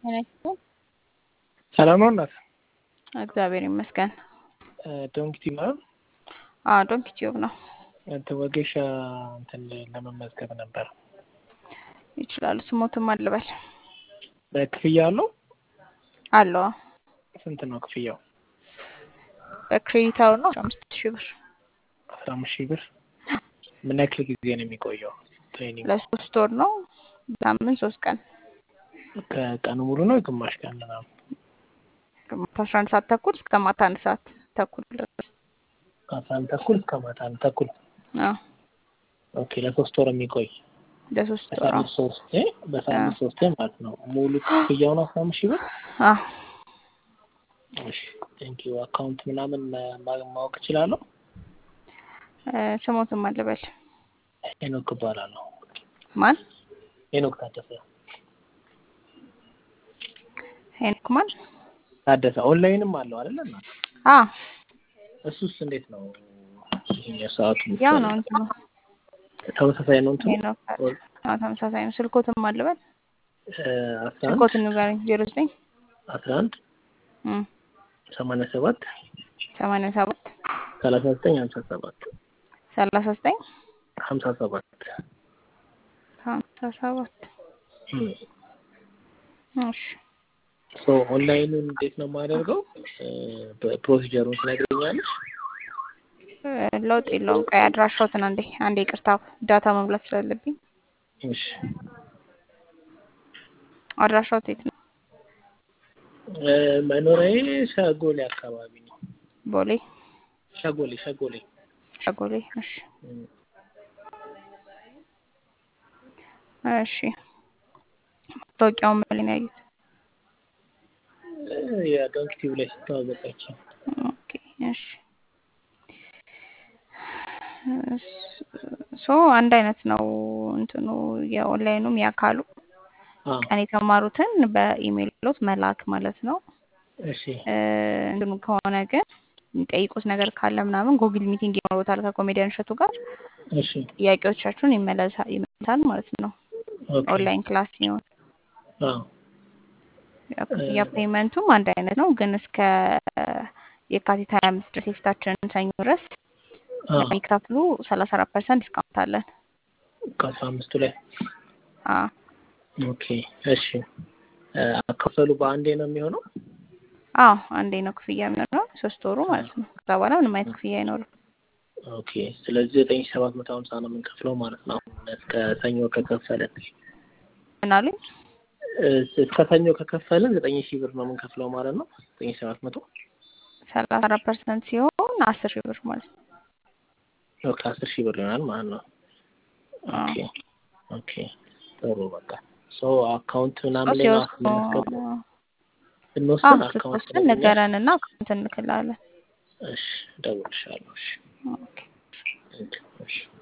አይነቱ ሰላም ነው እናት። እግዚአብሔር ይመስገን። ዶንኪ ነው ዶንኪ ቲዩብ ነው። ወጌሻ እንትን ለመመዝገብ ነበር። ይችላል። ስሞትም አልበል በክፍያ አለው? አለው። ስንት ነው ክፍያው? በክሬዲት አወር ነው 15,000 ብር። 15,000 ብር። ምን ያክል ጊዜ ነው የሚቆየው ትሬኒንግ? ለ3 ወር ነው። በሳምንት 3 ቀን። ከቀኑ ሙሉ ነው ግማሽ ቀን ነው? ከ11 ሰዓት ተኩል እስከ ማታ 1 ሰዓት ተኩል ድረስ። ከ11 ተኩል እስከ ማታ 1 ተኩል። ኦኬ። ለ3 ወር የሚቆይ ለ3 ወር። በሳምንት 3 ማለት ነው። ሙሉ ክፍያው ነው 15,000 ብር? እሺ ቴንክ ዩ። አካውንት ምናምን ማወቅ እችላለሁ? ስሞትም አልበል። ሄኖክ እባላለሁ። ማን? ሄኖክ ታደሰ። ሄኖክ ማን? ታደሰ። ኦንላይንም አለው አይደል? እሱስ እንዴት ነው? ይሄ ሰዓቱ ያው ነው እንትኑ ተመሳሳይ ነው እንትኑ? ሄኖክ ተመሳሳይ ነው። ስልኮትም አልበል። 11 ስልኮትን ንገረኝ። 09 11 87 87 39 57 39 57 57 እሺ። ኦንላይኑን እንዴት ነው የማደርገው? ፕሮሲጀሩን ትነግረኛለሽ? ለውጥ የለውም። ቆይ አድራሻዎትን አንዴ ይቅርታ ዳታ መሙላት ስላለብኝ። እሺ። አድራሻዎት የት ነው? መኖሪያዬ ሸጎሌ አካባቢ ነው። ቦሌ? ሸጎሌ። እሺ እሺ። ማስታወቂያውን ምን ላይ ነው ያዩት? የዶንኪ ቲዩብ ላይ ስታወቀች። ኦኬ እሺ። አንድ አይነት ነው እንትኑ የኦንላይኑም ያካሉ ቀን የተማሩትን በኢሜል ሎት መላክ ማለት ነው። እሺ። እንትኑ ከሆነ ግን የሚጠይቁት ነገር ካለ ምናምን ጉግል ሚቲንግ ይኖሩታል ከኮሜዲያን እሸቱ ጋር። እሺ። ጥያቄዎቻችሁን ይመለሳል ማለት ነው። ኦንላይን ክላስ ሲሆን የፔመንቱም አንድ አይነት ነው፣ ግን እስከ የካቲት 25 ድረስ የፊታችን ሰኞ ድረስ የሚከፍሉ 34% ዲስካውንት አለን ከ15 ላይ። ኦኬ እሺ። አከፈሉ በአንዴ ነው የሚሆነው? አንዴ ነው ክፍያ የሚሆነው 3 ወሩ ማለት ነው። ከዛ በኋላ ምንም አይነት ክፍያ አይኖርም። ኦኬ። ስለዚህ 9750 ነው የምንከፍለው ማለት ነው እስከ ሰኞ ከከፈለን። ምን አሉኝ? እስከ ሰኞ ከከፈለን 9,000 ብር ነው የምንከፍለው ማለት ነው። 9700 34% ሲሆን 10,000 ብር ማለት ነው። ኦኬ 10,000 ብር ይሆናል ማለት ነው። ኦኬ ጥሩ። በቃ አካውንት ምናምን ላይ እንወስን። አካውንት ንገረንና አካውንት እንልክልሃለን። እሺ እደውልልሻለሁ። እሺ። ኦኬ እሺ።